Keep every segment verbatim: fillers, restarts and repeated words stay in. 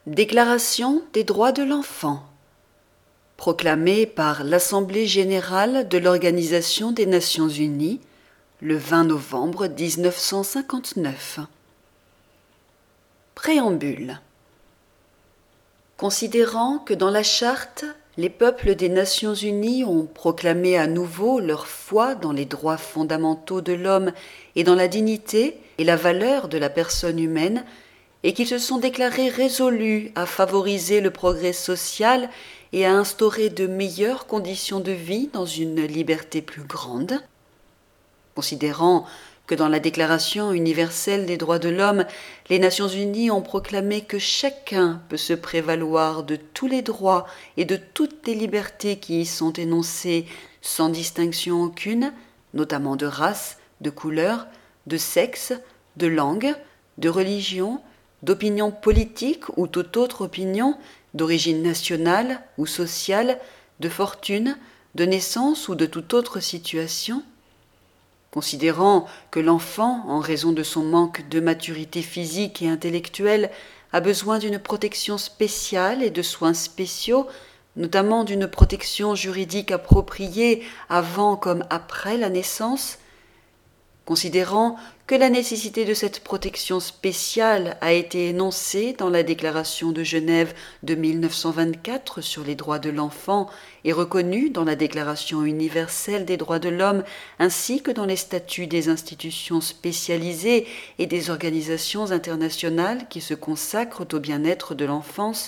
Déclaration des droits de l'enfant proclamée par l'Assemblée générale de l'Organisation des Nations unies le vingt novembre mille neuf cent cinquante-neuf. Préambule. Considérant que dans la Charte, les peuples des Nations unies ont proclamé à nouveau leur foi dans les droits fondamentaux de l'homme et dans la dignité et la valeur de la personne humaine, et qu'ils se sont déclarés résolus à favoriser le progrès social et à instaurer de meilleures conditions de vie dans une liberté plus grande. Considérant que dans la Déclaration universelle des droits de l'homme, les Nations unies ont proclamé que chacun peut se prévaloir de tous les droits et de toutes les libertés qui y sont énoncées sans distinction aucune, notamment de race, de couleur, de sexe, de langue, de religion, d'opinion politique ou toute autre opinion, d'origine nationale ou sociale, de fortune, de naissance ou de toute autre situation. Considérant que l'enfant, en raison de son manque de maturité physique et intellectuelle, a besoin d'une protection spéciale et de soins spéciaux, notamment d'une protection juridique appropriée avant comme après la naissance, considérant que la nécessité de cette protection spéciale a été énoncée dans la Déclaration de Genève de mille neuf cent vingt-quatre sur les droits de l'enfant et reconnue dans la Déclaration universelle des droits de l'homme ainsi que dans les statuts des institutions spécialisées et des organisations internationales qui se consacrent au bien-être de l'enfance,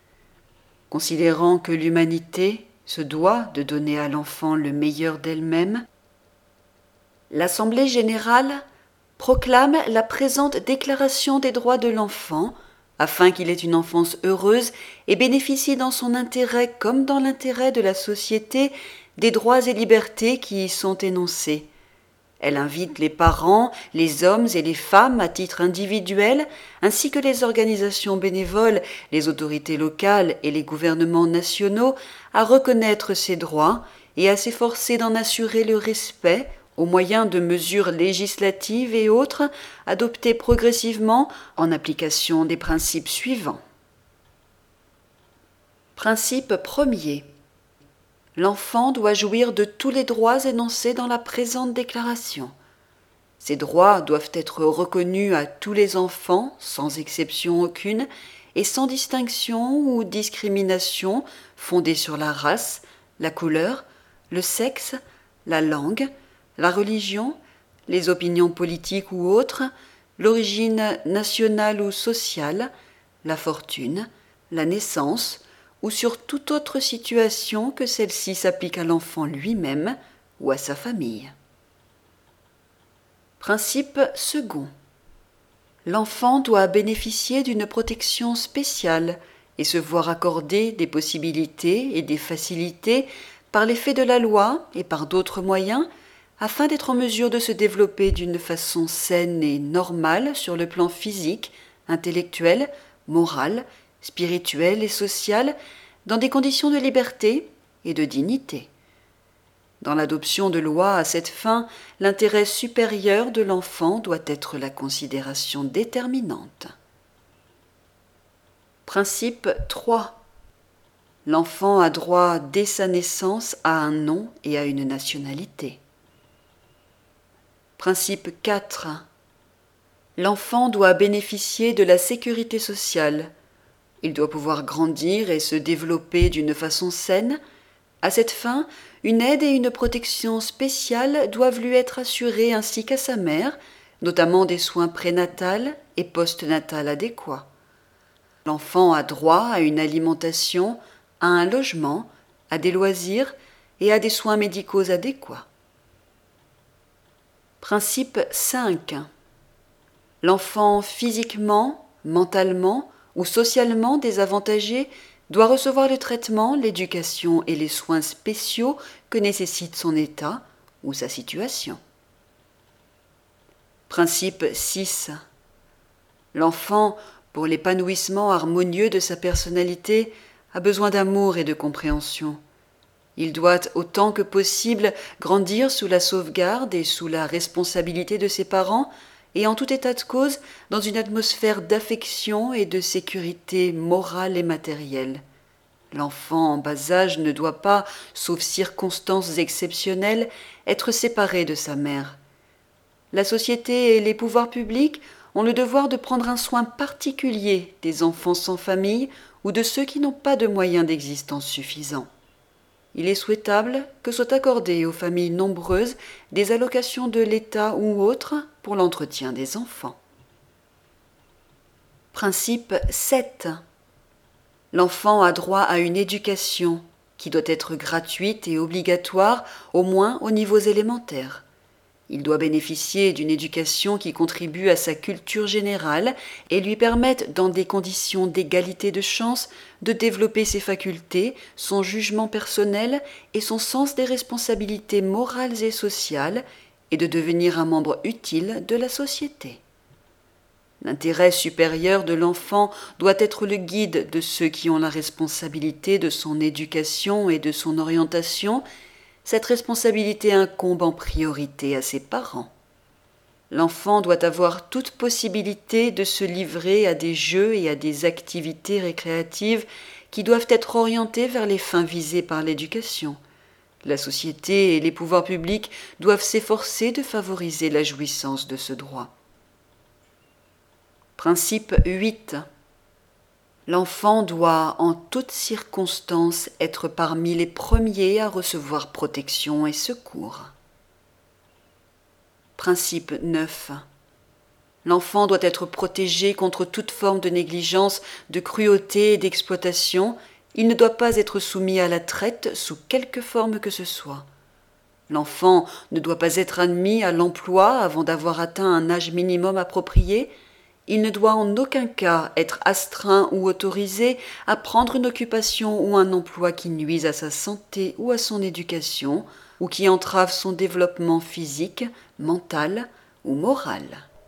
considérant que l'humanité se doit de donner à l'enfant le meilleur d'elle-même, l'Assemblée générale proclame la présente Déclaration des droits de l'enfant afin qu'il ait une enfance heureuse et bénéficie dans son intérêt comme dans l'intérêt de la société des droits et libertés qui y sont énoncés. Elle invite les parents, les hommes et les femmes à titre individuel, ainsi que les organisations bénévoles, les autorités locales et les gouvernements nationaux à reconnaître ces droits et à s'efforcer d'en assurer le respect au moyen de mesures législatives et autres adoptées progressivement en application des principes suivants. Principe premier. L'enfant doit jouir de tous les droits énoncés dans la présente déclaration. Ces droits doivent être reconnus à tous les enfants, sans exception aucune, et sans distinction ou discrimination fondée sur la race, la couleur, le sexe, la langue, la religion, les opinions politiques ou autres, l'origine nationale ou sociale, la fortune, la naissance, ou sur toute autre situation que celle-ci s'applique à l'enfant lui-même ou à sa famille. Principe second. L'enfant doit bénéficier d'une protection spéciale et se voir accorder des possibilités et des facilités par l'effet de la loi et par d'autres moyens afin d'être en mesure de se développer d'une façon saine et normale sur le plan physique, intellectuel, moral, spirituel et social, dans des conditions de liberté et de dignité. Dans l'adoption de lois à cette fin, l'intérêt supérieur de l'enfant doit être la considération déterminante. Principe trois. L'enfant a droit dès sa naissance à un nom et à une nationalité. Principe quatre. L'enfant doit bénéficier de la sécurité sociale. Il doit pouvoir grandir et se développer d'une façon saine. À cette fin, une aide et une protection spéciales doivent lui être assurées ainsi qu'à sa mère, notamment des soins prénatals et postnatals adéquats. L'enfant a droit à une alimentation, à un logement, à des loisirs et à des soins médicaux adéquats. Principe cinq. L'enfant physiquement, mentalement ou socialement désavantagé doit recevoir le traitement, l'éducation et les soins spéciaux que nécessite son état ou sa situation. Principe six. L'enfant, pour l'épanouissement harmonieux de sa personnalité, a besoin d'amour et de compréhension. Il doit autant que possible grandir sous la sauvegarde et sous la responsabilité de ses parents et en tout état de cause dans une atmosphère d'affection et de sécurité morale et matérielle. L'enfant en bas âge ne doit pas, sauf circonstances exceptionnelles, être séparé de sa mère. La société et les pouvoirs publics ont le devoir de prendre un soin particulier des enfants sans famille ou de ceux qui n'ont pas de moyens d'existence suffisants. Il est souhaitable que soient accordées aux familles nombreuses des allocations de l'État ou autres pour l'entretien des enfants. Principe sept. L'enfant a droit à une éducation qui doit être gratuite et obligatoire, au moins aux niveaux élémentaires. Il doit bénéficier d'une éducation qui contribue à sa culture générale et lui permette, dans des conditions d'égalité de chance, de développer ses facultés, son jugement personnel et son sens des responsabilités morales et sociales, et de devenir un membre utile de la société. L'intérêt supérieur de l'enfant doit être le guide de ceux qui ont la responsabilité de son éducation et de son orientation. Cette responsabilité incombe en priorité à ses parents. L'enfant doit avoir toute possibilité de se livrer à des jeux et à des activités récréatives qui doivent être orientées vers les fins visées par l'éducation. La société et les pouvoirs publics doivent s'efforcer de favoriser la jouissance de ce droit. Principe huit. L'enfant doit, en toutes circonstances, être parmi les premiers à recevoir protection et secours. Principe neuf. L'enfant doit être protégé contre toute forme de négligence, de cruauté et d'exploitation. Il ne doit pas être soumis à la traite sous quelque forme que ce soit. L'enfant ne doit pas être admis à l'emploi avant d'avoir atteint un âge minimum approprié. Il ne doit en aucun cas être astreint ou autorisé à prendre une occupation ou un emploi qui nuise à sa santé ou à son éducation, ou qui entrave son développement physique, mental ou moral.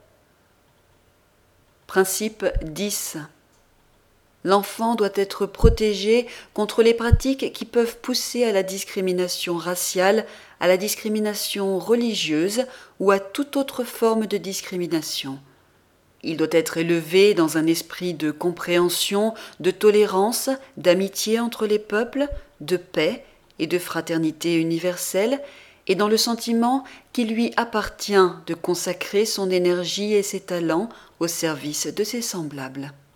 Principe dix. L'enfant doit être protégé contre les pratiques qui peuvent pousser à la discrimination raciale, à la discrimination religieuse ou à toute autre forme de discrimination. Il doit être élevé dans un esprit de compréhension, de tolérance, d'amitié entre les peuples, de paix et de fraternité universelle, et dans le sentiment qu'il lui appartient de consacrer son énergie et ses talents au service de ses semblables.